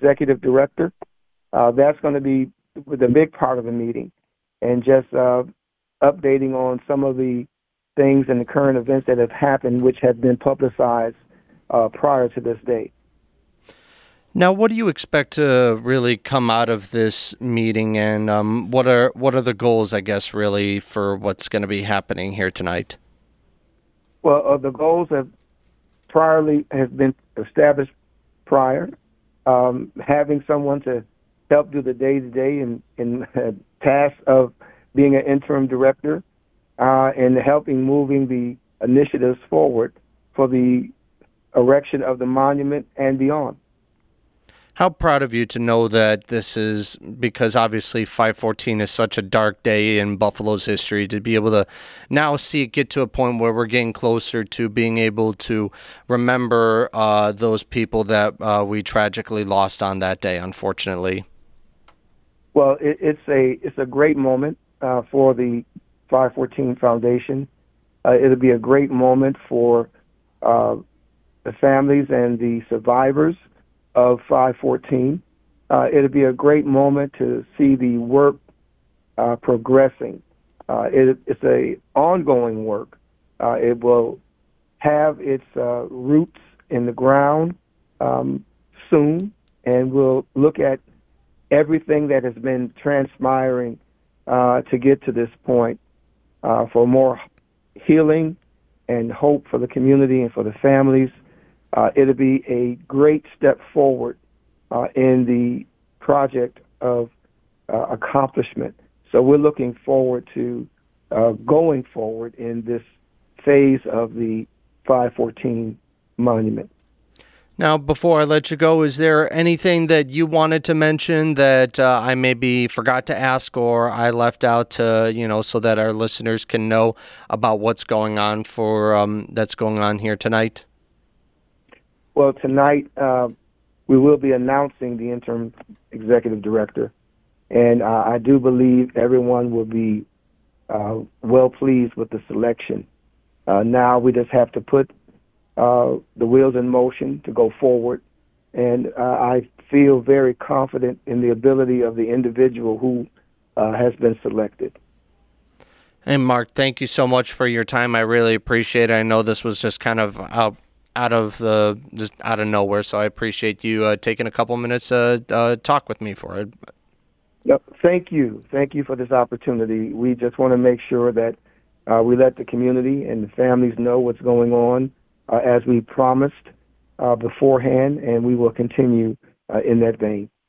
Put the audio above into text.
executive director. That's going to be the big part of the meeting, and just updating on some of the things and the current events that have happened, which have been publicized prior to this date. Now, what do you expect to really come out of this meeting, and what are the goals, I guess, really, for what's going to be happening here tonight? Well, the goals have been established prior. Having someone to help do the day-to-day and task of being an interim director, and helping moving the initiatives forward for the erection of the monument and beyond. How proud of you to know that this is, because obviously 5/14 is such a dark day in Buffalo's history, to be able to now see it get to a point where we're getting closer to being able to remember those people that we tragically lost on that day, unfortunately. Well, it's a great moment for the 514 Foundation. It'll be a great moment for the families and the survivors of 514. It'll be a great moment to see the work progressing. It's a ongoing work. It will have its roots in the ground soon, and we'll look at everything that has been transpiring to get to this point for more healing and hope for the community and for the families. It'll be a great step forward in the project of accomplishment. So we're looking forward to going forward in this phase of the 514 monument. Now, before I let you go, is there anything that you wanted to mention that I maybe forgot to ask or I left out to, so that our listeners can know about what's going on that's going on here tonight? Well, tonight we will be announcing the interim executive director, and I do believe everyone will be well pleased with the selection. Now we just have to put the wheels in motion to go forward, and I feel very confident in the ability of the individual who has been selected. Hey, Mark, thank you so much for your time. I really appreciate it. I know this was just kind of out of nowhere, so I appreciate you taking a couple minutes to talk with me for it. Yep. Thank you for this opportunity. We just want to make sure that we let the community and the families know what's going on as we promised beforehand, and we will continue in that vein.